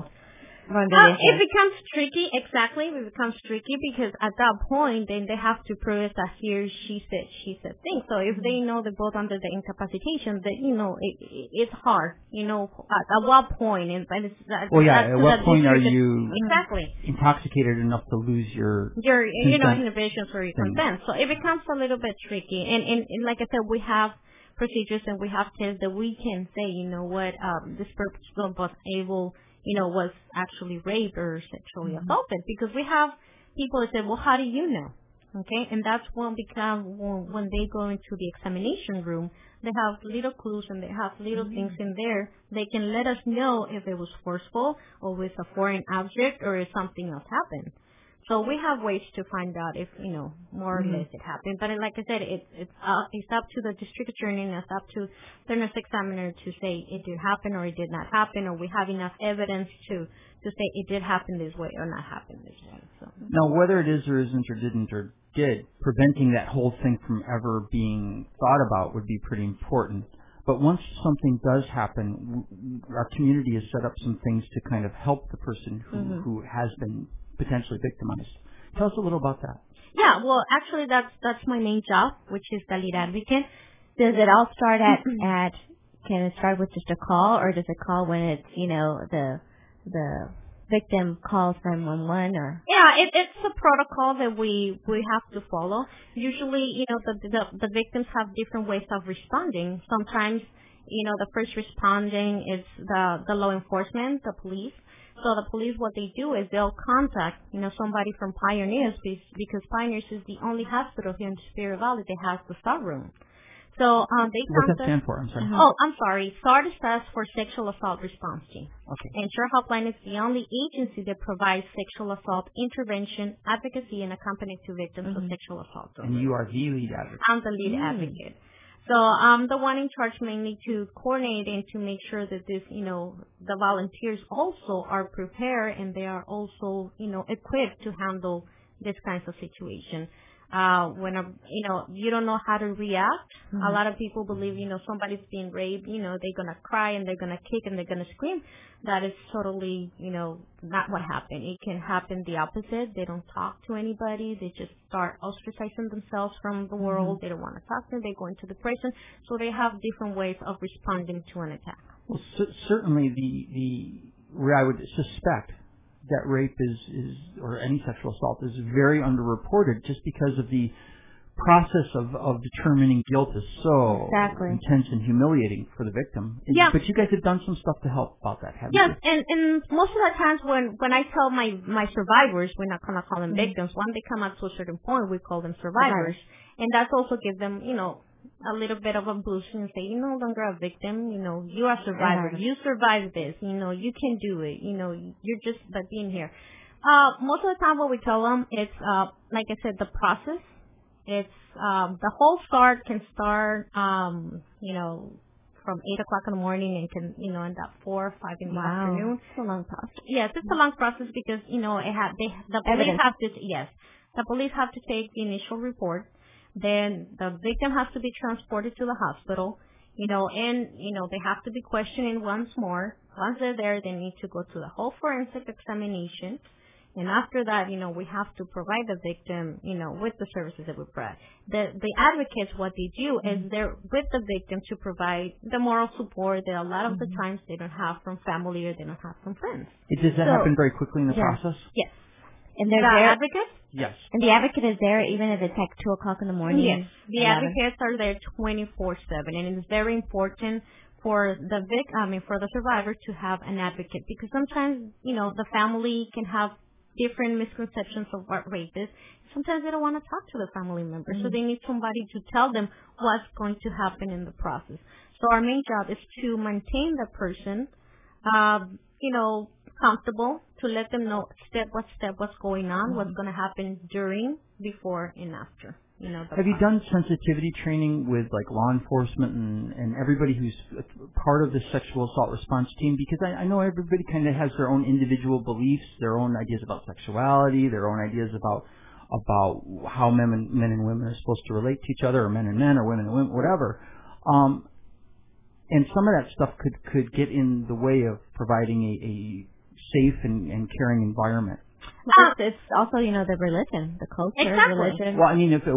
It becomes tricky, exactly. It becomes tricky because at that point, then they have to prove that here she said thing. So if they know they're both under the incapacitation, that it's hard. At what point? And at what point are you exactly intoxicated enough to lose your inhibitions or your consent? So it becomes a little bit tricky. And like I said, we have procedures and we have tests that we can say, this person was able. Was actually raped or sexually assaulted, because we have people that say, well, how do you know? Okay, and that's when they go into the examination room, they have little clues and they have little things in there. They can let us know if it was forceful or with a foreign object or if something else happened. So we have ways to find out if, more or less it happened. But like I said, it's up to the district attorney and it's up to the nurse examiner to say it did happen or it did not happen, or we have enough evidence to say it did happen this way or not happen this way. So. Now, whether it is or isn't or didn't or did, preventing that whole thing from ever being thought about would be pretty important. But once something does happen, our community has set up some things to kind of help the person who has been potentially victimized. Tell us a little about that. Yeah, well, actually, that's my main job, which is the lead advocate. Does it all start at can it start with just a call, or does it call when it's, the victim calls 911 or? Yeah, it's a protocol that we have to follow. Usually, the victims have different ways of responding. Sometimes, the first responding is the law enforcement, the police. So the police, what they do is they'll contact, somebody from Pioneers, because Pioneers is the only hospital here in Superior Valley that has the SAR room. So they contact. What's that stand for? I'm sorry. Oh, I'm sorry. SAR stands for Sexual Assault Response Team. Okay. And Share Helpline is the only agency that provides sexual assault intervention, advocacy, and accompaniment to victims of sexual assault. And you are the lead advocate. I'm the lead advocate. So I'm the one in charge mainly to coordinate and to make sure that this, the volunteers also are prepared and they are also, equipped to handle this kinds of situation. When, you don't know how to react. A lot of people believe, somebody's being raped, they're going to cry and they're going to kick and they're going to scream. That is totally, not what happened. It can happen the opposite. They don't talk to anybody. They just start ostracizing themselves from the world. They don't want to talk to them. They go into depression. So they have different ways of responding to an attack. Well, certainly where I would suspect that rape is or any sexual assault is very underreported, just because of the process of determining guilt is so intense and humiliating for the victim. Yeah. But you guys have done some stuff to help about that, haven't you? Yes, and most of the times when I tell my survivors, we're not going to call them victims. When they come up to a certain point, we call them survivors. And that's also give them, a little bit of a boost and say, you're no longer a victim. You are a survivor. You survived this. You can do it. You're just by being here. Most of the time what we tell them, it's, like I said, the process. It's, the whole start can start, from 8 o'clock in the morning and can, end at 4 or 5 in the afternoon. It's a long process. Yes, it's a long process because, the police have to, the police have to take the initial report. Then the victim has to be transported to the hospital, and, they have to be questioned once more. Once they're there, they need to go to the whole forensic examination. And after that, we have to provide the victim, with the services that we provide. The advocates, what they do is they're with the victim to provide the moral support that a lot of the times they don't have from family or they don't have from friends. Does that happen very quickly in the process? Yes. And they're the there? Advocates? Yes. And the advocate is there even if it's like 2 o'clock in the morning? Yes. The advocates are there 24/7, and it's very important for the survivor to have an advocate because sometimes, the family can have different misconceptions of what rape is. Sometimes they don't want to talk to the family member, so they need somebody to tell them what's going to happen in the process. So our main job is to maintain the person, comfortable, to let them know step by step what's going on, what's going to happen during, before, and after. Have you done sensitivity training with like law enforcement and everybody who's part of the sexual assault response team? Because I know everybody kind of has their own individual beliefs, their own ideas about sexuality, their own ideas about how men and women are supposed to relate to each other, or men and men, or women and women, whatever. And some of that stuff could get in the way of providing a safe and caring environment. It's also, the religion, the culture, religion. Well, I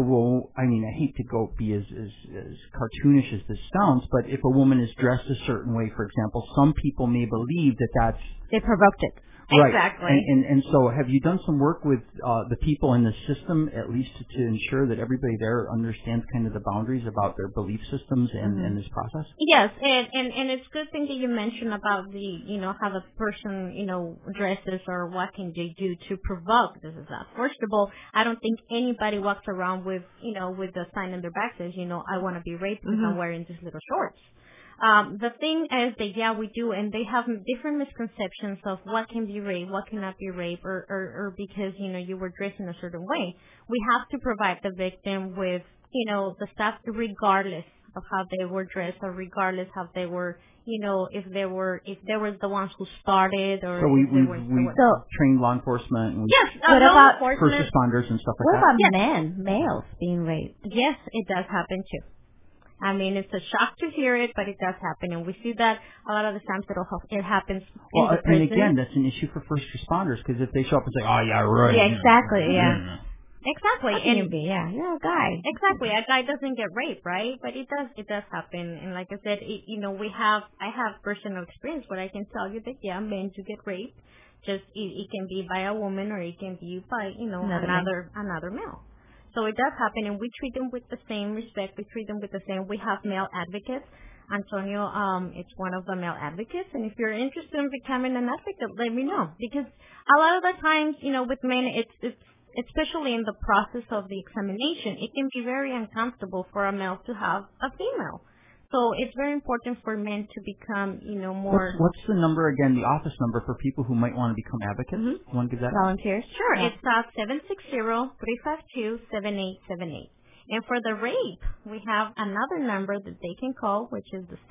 hate to be as cartoonish as this sounds, but if a woman is dressed a certain way, for example, some people may believe that they provoked it. Right. Exactly. And so have you done some work with the people in the system, at least to ensure that everybody there understands kind of the boundaries about their belief systems and this process? Yes, and it's a good thing that you mentioned about how the person, dresses or what can they do to provoke this is that. First of all, I don't think anybody walks around with, with the sign on their back says, I want to be raped because I'm wearing these little shorts. The thing is that, we do, and they have different misconceptions of what can be rape, what cannot be rape, or because, you were dressed in a certain way. We have to provide the victim with, the stuff regardless of how they were dressed or regardless how they were, if they were the ones who started or so we train law enforcement and what about first responders and stuff like what that. What about males being raped? Yes, it does happen too. I mean, it's a shock to hear it, but it does happen, and we see that a lot of the times it happens in the prison. And again, that's an issue for first responders because if they show up and say, "Oh yeah, right," yeah, exactly, yeah. Exactly. You're a guy. Exactly. A guy doesn't get raped, right? But it does happen. And like I said, I have personal experience where I can tell you that, men do get raped. Just, it can be by a woman or it can be by, another male. So it does happen, and we treat them with the same respect. We treat them with the same. We have male advocates. Antonio, it's one of the male advocates. And if you're interested in becoming an advocate, let me know. Because a lot of the times, with men, it's especially in the process of the examination, it can be very uncomfortable for a male to have a female. So it's very important for men to become, more... What's the number again, the office number for people who might want to become advocates? Want to give that? Volunteers? Sure. Yeah. It's 760-352-7878. And for the rape, we have another number that they can call, which is the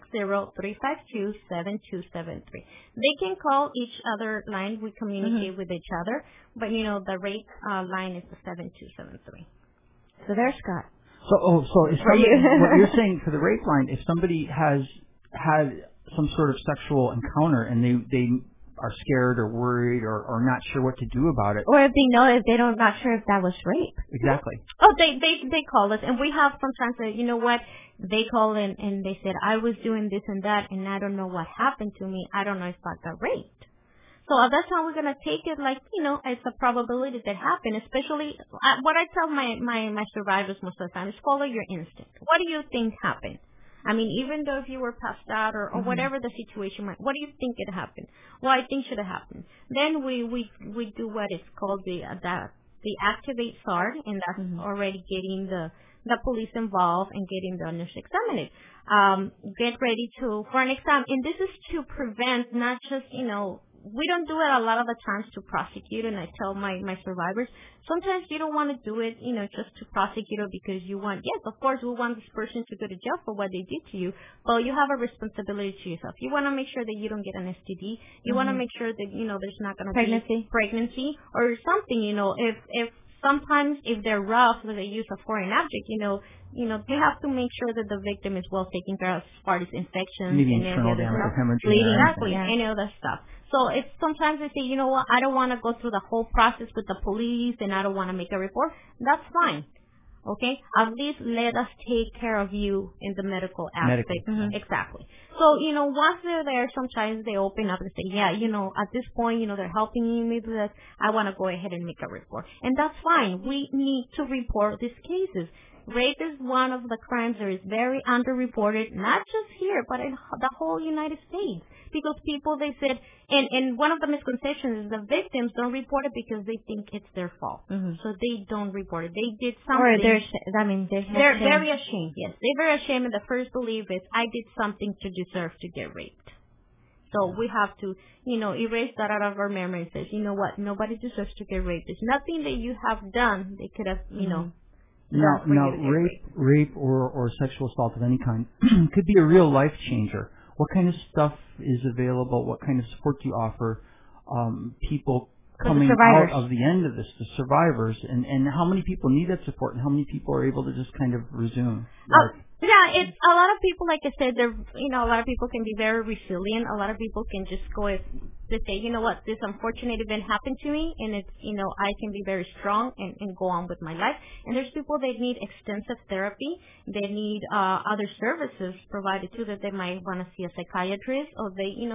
760-352-7273. They can call each other line. We communicate with each other. But, the rape line is the 7273. So there's Scott. So if somebody, what you're saying for the rape line, if somebody has had some sort of sexual encounter and they are scared or worried or not sure what to do about it, or if they're not sure if that was rape. Exactly. Oh, they call us, and we have sometimes that they call in and they said I was doing this and that, and I don't know what happened to me. I don't know if I got raped. So that's how we're going to take it, it's a probability that happened, especially what I tell my survivors most of the time is follow your instinct. What do you think happened? I mean, even though if you were passed out or whatever the situation might, what do you think it happened? What I think should have happened. Then we do what is called the activate SARD, and that's already getting the police involved and getting the nurse examined. Get ready for an exam. And this is to prevent not just, we don't do it a lot of the times to prosecute, and I tell my survivors, sometimes you don't want to do it, just to prosecute or because you want, yes, of course, we want this person to go to jail for what they did to you, but you have a responsibility to yourself. You want to make sure that you don't get an STD. You want to make sure that, there's not going to be pregnancy or something, if sometimes if they're rough, or they use a foreign object, they have to make sure that the victim is well taken care of as far as infections maybe and internal damage or hemorrhage. Exactly, any other stuff. So it's sometimes they say, you know what, I don't want to go through the whole process with the police and I don't want to make a report. That's fine. Okay? At least let us take care of you in the medical aspect. Exactly. So, once they're there, sometimes they open up and say, yeah, at this point, they're helping me, maybe that I want to go ahead and make a report. And that's fine. We need to report these cases. Rape is one of the crimes that is very underreported, not just here, but in the whole United States. Because people, they said, and one of the misconceptions is the victims don't report it because they think it's their fault. So they don't report it. They did something. Or they're very ashamed. Yes, they're very ashamed, and the first belief is, I did something to deserve to get raped. So we have to, erase that out of our memory and say, you know what, nobody deserves to get raped. There's nothing that you have done they could have, Now, rape or sexual assault of any kind could be a real life changer. What kind of stuff is available? What kind of support do you offer people coming out of the end of this, the survivors, and how many people need that support, and how many people are able to just kind of resume? Yeah, it's a lot of people, like I said, a lot of people can be very resilient. A lot of people can just go to say, you know what, this unfortunate event happened to me, and it's, I can be very strong and go on with my life. And there's people that need extensive therapy. They need other services provided too, that they might want to see a psychiatrist, or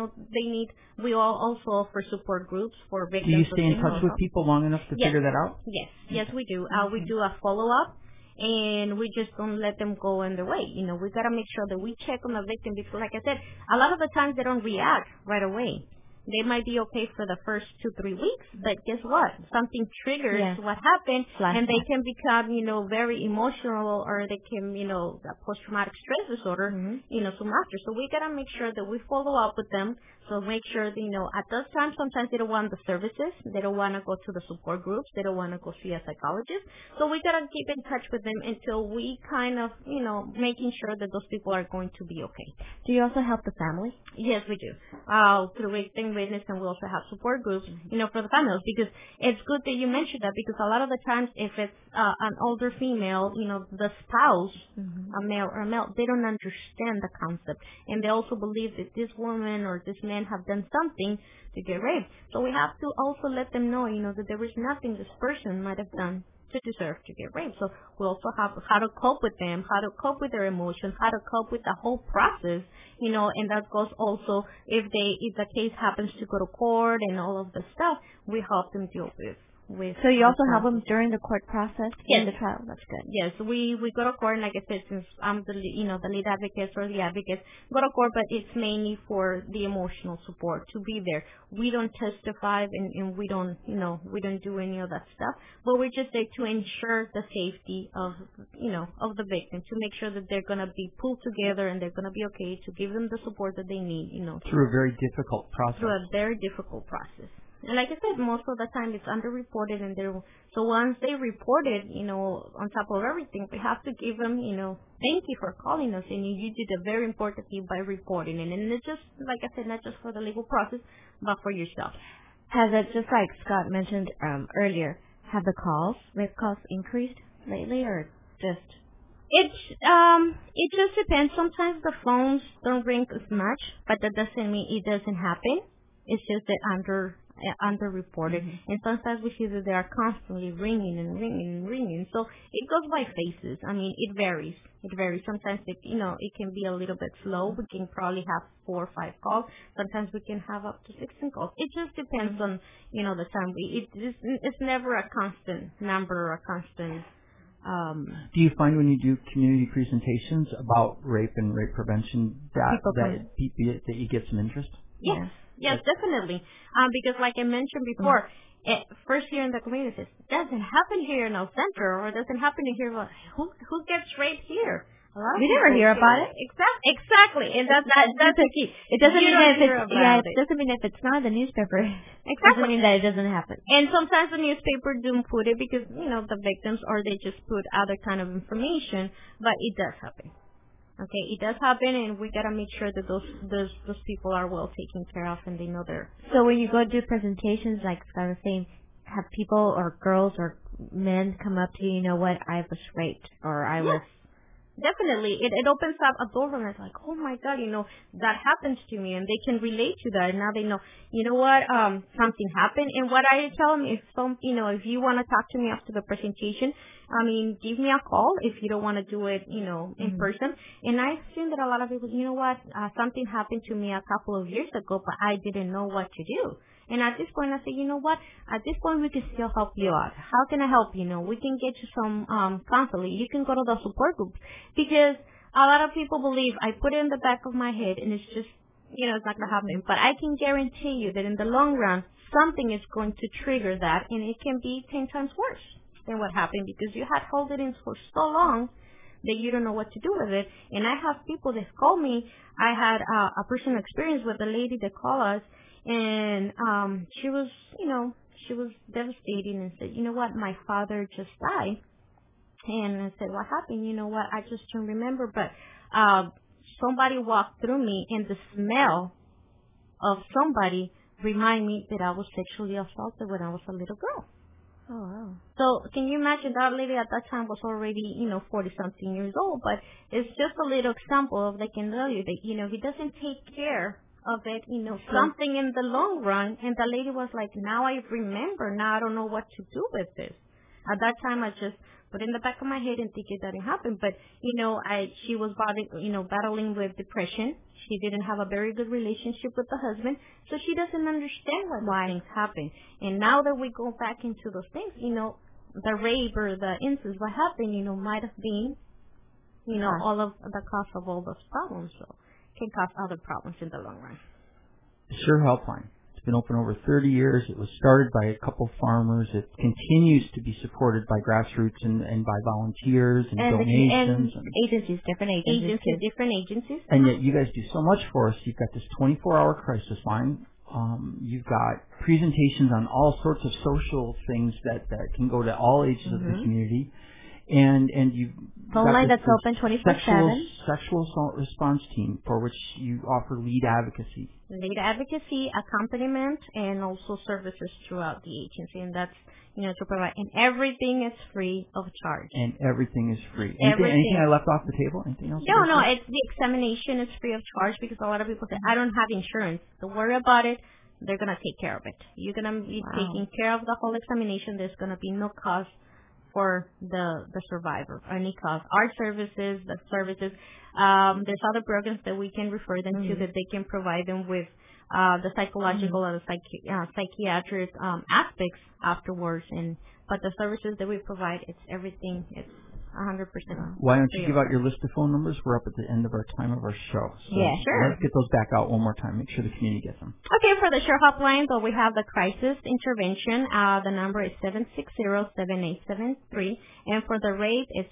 we all also offer support groups for victims. Do you stay in touch with people long enough to figure that out? Yes, we do. We do a follow-up. And we just don't let them go on their way. We got to make sure that we check on the victim because, like I said, a lot of the times they don't react right away. They might be okay for the first 2-3 weeks, but guess what? Something triggers what happened, and they can become, very emotional, or they can, post-traumatic stress disorder, soon after. So we got to make sure that we follow up with them. So make sure that, at those times, sometimes they don't want the services. They don't want to go to the support groups. They don't want to go see a psychologist. So we got to keep in touch with them until we kind of, making sure that those people are going to be okay. Do you also help the family? Yes, we do. Through Victim Witness, and we also have support groups, for the families, because it's good that you mentioned that, because a lot of the times if it's an older female, the spouse, a male or a male, they don't understand the concept. And they also believe that this woman or this man have done something to get raped. So we have to also let them know, that there is nothing this person might have done to deserve to get raped. So we also have how to cope with them, how to cope with their emotions, how to cope with the whole process, and that goes also if the case happens to go to court and all of the stuff, we help them deal with. So you also help them during the court process in the trial. That's good. Yes, we go to court, and like I said, since I'm the lead advocate or the advocate, go to court, but it's mainly for the emotional support to be there. We don't testify and we don't do any of that stuff, but we're just there to ensure the safety of the victim, to make sure that they're gonna be pulled together and they're gonna be okay, to give them the support that they need. Through a very difficult process. Through a very difficult process. And like I said, most of the time it's underreported, and so once they report it, on top of everything, we have to give them, thank you for calling us, and you did a very important thing by reporting it. And it's just, like I said, not just for the legal process, but for yourself. Has it, just like Scott mentioned earlier, have the rape calls increased lately, or just? It just depends. Sometimes the phones don't ring as much, but that doesn't mean it doesn't happen. It's just that underreported, and sometimes we see that they are constantly ringing and ringing and ringing. So it goes by phases. I mean, it varies. Sometimes it can be a little bit slow. We can probably have 4 or 5 calls. Sometimes we can have up to 16 calls. It just depends on the time. It's never a constant number or a constant. Do you find when you do community presentations about rape and rape prevention that you get some interest? Yes, definitely. Because like I mentioned before, first here in the community says, doesn't happen here in El Centro, or doesn't happen here. Well, who gets raped here? We never hear about it. Exactly, and that's the key. It doesn't mean that it doesn't mean if it's not in the newspaper. Exactly. It doesn't mean that it doesn't happen. And sometimes the newspaper don't put it because the victims, or they just put other kind of information. But it does happen. Okay, it does happen, and we gotta make sure that those people are well taken care of, and they know they're. So when you go do presentations, like Scott was saying, have people or girls or men come up to you, you know what, I was raped, or I was. Definitely. It opens up a door for them. It's like, oh my God, that happens to me, and they can relate to that. And now they know, what, something happened. And what I tell them is, if you want to talk to me after the presentation, give me a call if you don't want to do it, in person. And I've seen that a lot of people, something happened to me a couple of years ago, but I didn't know what to do. And at this point, I say, at this point, we can still help you out. How can I help you? We can get you some counseling. You can go to the support groups. Because a lot of people believe I put it in the back of my head, and it's just, it's not going to happen. But I can guarantee you that in the long run, something is going to trigger that, and it can be 10 times worse than what happened because you had held it in for so long that you don't know what to do with it. And I have people that call me. I had a personal experience with a lady that called us, and she was devastated and said, my father just died. And I said, what happened? I just don't remember, but somebody walked through me, and the smell of somebody reminded me that I was sexually assaulted when I was a little girl. Oh, wow. So can you imagine that lady at that time was already, 40-something years old, but it's just a little example of, like, can tell you that, he doesn't take care of it, something in the long run. And the lady was like, now I remember. Now I don't know what to do with this. At that time, I just put it in the back of my head and think it didn't happen. But, she was battling with depression. She didn't have a very good relationship with the husband. So she doesn't understand why things happen. And now that we go back into those things, the rape or the incest, what happened, might have been, all of the cause of all those problems. So can cause other problems in the long run. The Sure Helpline. It's been open over 30 years. It was started by a couple farmers. It continues to be supported by grassroots and by volunteers and donations. And agencies, different agencies. Different agencies. And yet you guys do so much for us. You've got this 24-hour crisis line. You've got presentations on all sorts of social things that can go to all ages of the community. And you've phone line that's open 24/7. Sexual assault response team for which you offer lead advocacy. Lead advocacy, accompaniment, and also services throughout the agency. And that's, to provide. And everything is free of charge. And everything is free. Anything I left off the table? Anything else? No. It's the examination is free of charge because a lot of people say, I don't have insurance. Don't worry about it. They're going to take care of it. You're going to be taking care of the whole examination. There's going to be no cost for the survivor, any cost. Our services, the services, there's other programs that we can refer them to that they can provide them with the psychological or the psychiatric aspects afterwards. But the services that we provide, it's everything. It's 100%. Why don't you give out your list of phone numbers? We're up at the end of our time of our show. So yeah, sure. Let's get those back out one more time. Make sure the community gets them. Okay, for the Sure Helpline, so we have the crisis intervention. The number is 760-7873. And for the rape, it's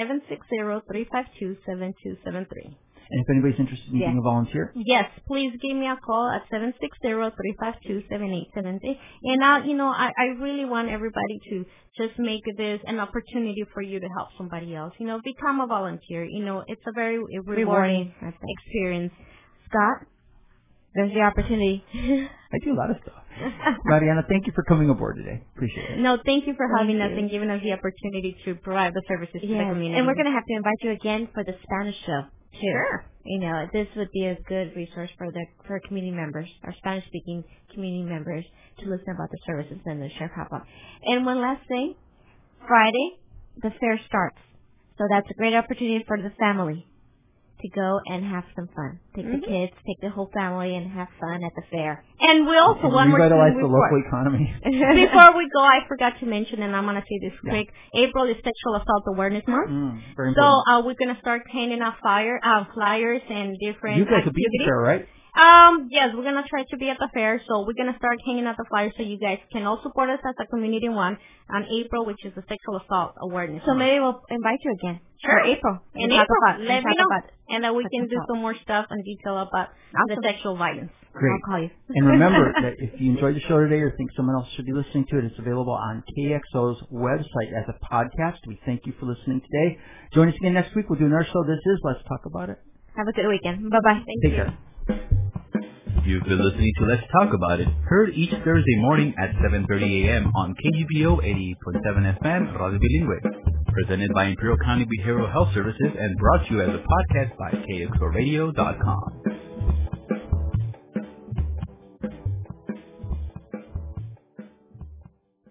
760-352-7273. And if anybody's interested in being a volunteer? Yes, please give me a call at 760-352-7873. And I really want everybody to just make this an opportunity for you to help somebody else. Become a volunteer. It's a very rewarding experience. Scott, there's the opportunity. I do a lot of stuff. Mariana, thank you for coming aboard today. Appreciate it. No, thank you for having us and giving us the opportunity to provide the services to the community. And we're going to have to invite you again for the Spanish show. Sure. This would be a good resource for community members, our Spanish-speaking community members, to listen about the services and the Sheriff Helpline. And one last thing, Friday, the fair starts. So that's a great opportunity for the family to go and have some fun. Take the kids, take the whole family, and have fun at the fair. And we also revitalize the local economy. Before we go, I forgot to mention, and I'm going to say this quick. April is Sexual Assault Awareness Month. Very important. So we're going to start handing out flyers and different You guys activities. will be at the fair, right? Yes, we're gonna try to be at the fair, so we're gonna start hanging out the flyers so you guys can all support us as a community one on April, which is the sexual assault awareness. So maybe we'll invite you again. Sure. For April. In April, let me know, and then we can do some more stuff and detail about the sexual violence. Great. I'll call you. And remember that if you enjoyed the show today or think someone else should be listening to it, it's available on KXO's website as a podcast. We thank you for listening today. Join us again next week. We'll do another show. This is Let's Talk About It. Have a good weekend. Bye-bye. Take care. You've been listening to Let's Talk About It, heard each Thursday morning at 7:30 a.m. on KUBO 88.7 FM, Radio Bilingüe. Presented by Imperial County Behavioral Health Services and brought to you as a podcast by KXORadio.com.